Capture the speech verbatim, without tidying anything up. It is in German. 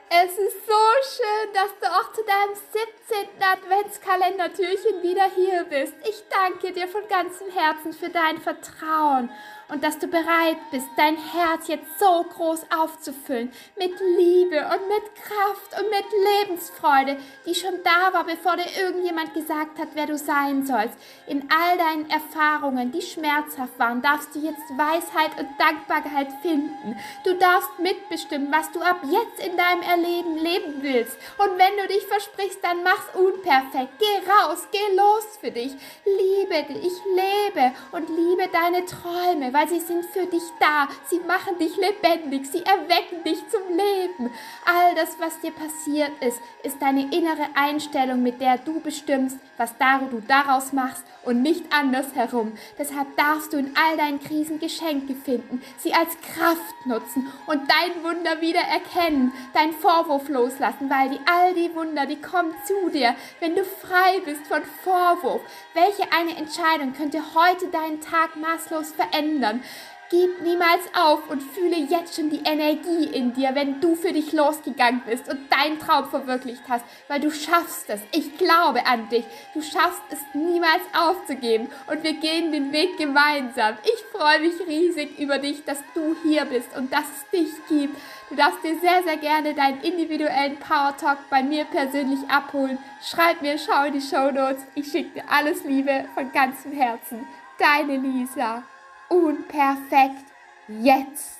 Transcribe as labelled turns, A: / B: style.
A: Es ist so schön, dass du auch zu deinem siebzehnten Adventskalendertürchen wieder hier bist. Ich danke dir von ganzem Herzen für dein Vertrauen und dass du bereit bist, dein Herz jetzt so groß aufzufüllen mit Liebe und mit Kraft und mit Lebensfreude, die schon da war, bevor dir irgendjemand gesagt hat, wer du sein sollst. In all deinen Erfahrungen, die schmerzhaft waren, darfst du jetzt Weisheit und Dankbarkeit finden. Du darfst mitbestimmen, was du ab jetzt in deinem Erleben leben willst. Und wenn du dich versprichst, dann mach's unperfekt. Geh raus, geh los für dich. Liebe dich, lebe und liebe deine Träume, weil sie sind für dich da. Sie machen dich lebendig, sie erwecken dich zum Leben. All das, was dir passiert ist, ist deine innere Einstellung, mit der du bestimmst, was du daraus machst und nicht andersherum. Deshalb darfst du in all deinen Krisen Geschenke finden, sie als Kraft nutzen und dein Wunder wieder erkennen, deinen Vorwurf loslassen, weil die, all die Wunder, die kommen zu dir, wenn du frei bist von Vorwurf. Welche eine Entscheidung könnte heute deinen Tag maßlos verändern? Gib niemals auf und fühle jetzt schon die Energie in dir, wenn du für dich losgegangen bist und deinen Traum verwirklicht hast, weil du schaffst es. Ich glaube an dich. Du schaffst es niemals aufzugeben und wir gehen den Weg gemeinsam. Ich freue mich riesig über dich, dass du hier bist und dass es dich gibt. Du darfst dir sehr, sehr gerne deinen individuellen Power Talk bei mir persönlich abholen. Schreib mir, schau in die Shownotes. Ich schicke dir alles Liebe von ganzem Herzen. Deine Lisa. Unperfekt jetzt.